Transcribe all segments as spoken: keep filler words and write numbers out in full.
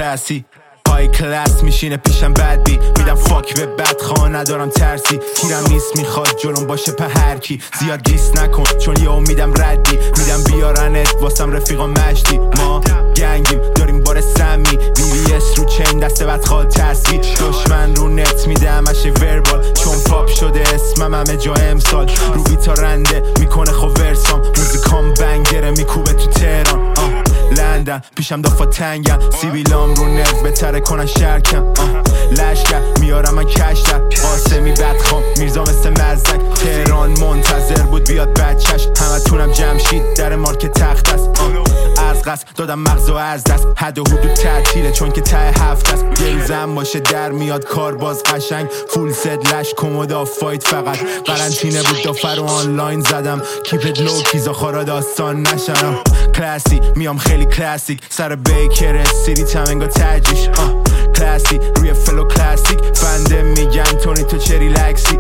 کلاسی های کلاس میشینه پیشم بد بی میدم فاک به بدخواه ندارم ترسی تیرم نیست میخواد جلوم باشه په هر کی زیاد گیس نکن چون یه امیدم ردی میدم بیارنت واسم رفیقا مشتی ما گنگیم داریم بار سمی وی وی اس رو چین دست بدخواه تصویر دشمن رو نت میده همشه وربال چون پاپ شده اسمم همه جا امسال رو بیتا رنده میکنه خو ورسام موزیکام بنگره میکوبه تو تهران لندن پیشم دافا تنگم سیبیلام رو نت بتره کنن شرکم لشکر میارم من کشتر قاسمی بدخوام میرزا مثل مزدک تهران منتظر بود بیاد بچش همه تونم جمشید در مارک تخت است از قصد دادم مغز و از دست حد و حدود تعطیله چون که ته هفت است یه روزم باشه در میاد کار باز قشنگ فول ست لش کمودا فایت فقط قرنطینه بود دافر و آنلاین زدم کیپت لو کیزا خارا داستان نشنم کلاسی میام خیلی کلاسیک سر بیکر سیریت هم انگا تجیش کلاسی روی فلو کلاسیک بنده میگن تونی تو چه ریلکسی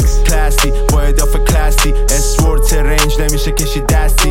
کلاسی با اضافه کلاسی اسورت رنج نمیشه کشی دستی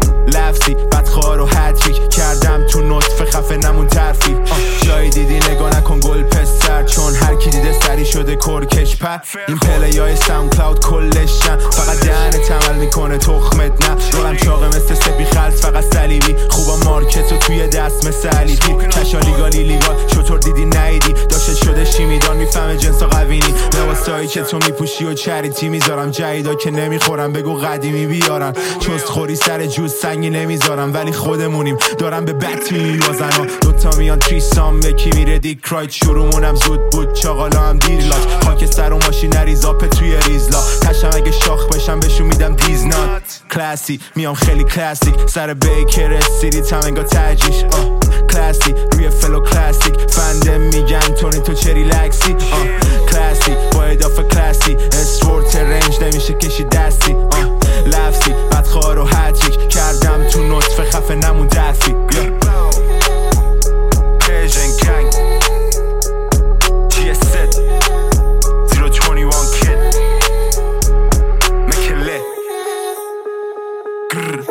لفظی بدخواه رو هتریک کردم تو نطفه خفه نمون ترفی جایی دیدی نگاه نکن گل پسر چون هر کی دیده سری شده کرکش پر این پلی های ساوند کلاود کلشن فقط دهنت عمل میکنه تخمت نه رولم چاقه مثل سپی خلص فقط صلیبی خوبا مارکت و توی دست مثل علیپی کشالی گالی لیگال شطور دیدی نیدی داشت شده شیمیدان میفهمه جنسا قوینی لباسایی که تو میپوشی و چریتی میذارم جدیدا که نمیخورم بگو قدیمی بیارن چست خوری سر جوز سنگی نمیذارم ولی خودمونیم دارم به بط میبازن دوتا میان تریسام یکی میره دیک رایت شروعمونم زود بود چاقالا هم دیر لاک خاک سر و ماشین ریزاپه توی ریزلا تشم اگه شاخ بشم بهشون میدم دیزنات کلاسی میام خیلی کلاسیک سر بیکر سیریت هم انگا تجیش کلاسی روی فلو کلاسیک فنده میگن تونی تو چه ریلکسی کلاسی با اضافه کلاسی اسورت رنج نمیشه کشی دستی لفظی بدخواه رو هتریک کردم تو نطفه خفه نمون دفی پیجن کنگ جی اس زد زیرو توانی وان کد مکله گرر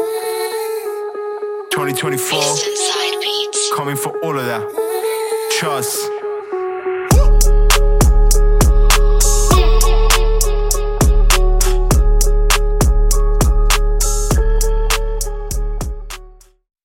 twenty twenty-four coming for all of that trust